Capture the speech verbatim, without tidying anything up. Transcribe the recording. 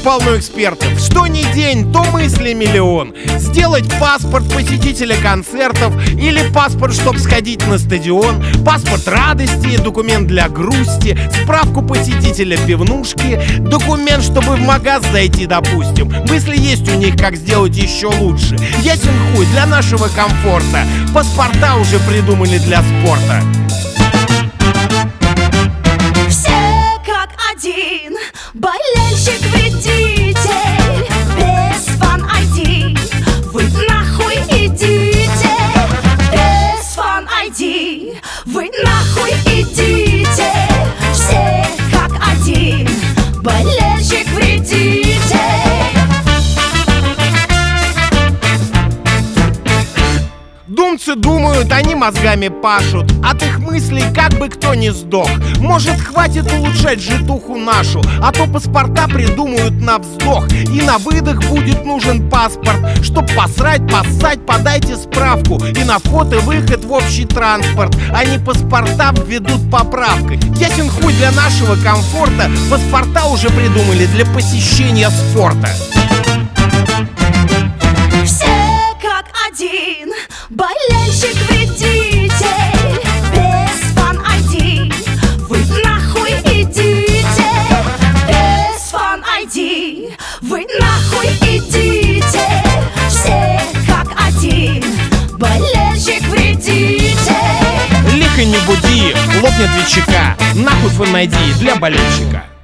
полно экспертов. Что ни день, то мысли миллион. Сделать паспорт посетителя концертов или паспорт, чтоб сходить на стадион, паспорт радости, документ для грусти, справку посетителя пивнушки, документ, чтобы в магаз зайти, допустим. Мысли есть у них, как сделать еще лучше. Ясен хуй, для нашего комфорта паспорта уже придумали для спорта. Один болельщик-вредитель без фан-ай ди. Вы нахуй идите. Без фан-ай ди. Вы нахуй идите. Все как один болельщик-вредитель. Думцы думают, они мозгами пашут. От их мыслей как бы кто не сдох. Может, хватит улучшать житуху нашу, а то паспорта придумают на вздох. И на выдох будет нужен паспорт. Чтоб посрать, поссать, подайте справку. И на вход и выход в общий транспорт. Они паспорта введут поправкой. Ясен хуй, для нашего комфорта паспорта уже придумали для посещения спорта. Один болельщик-вредитель без фан-ай ди. Вы нахуй идите. Без фан-ай ди. Вы нахуй идите. Все как один болельщик-вредитель. Лихо не буди, лопнет ветчака. Нахуй фан-ай ди для болельщика.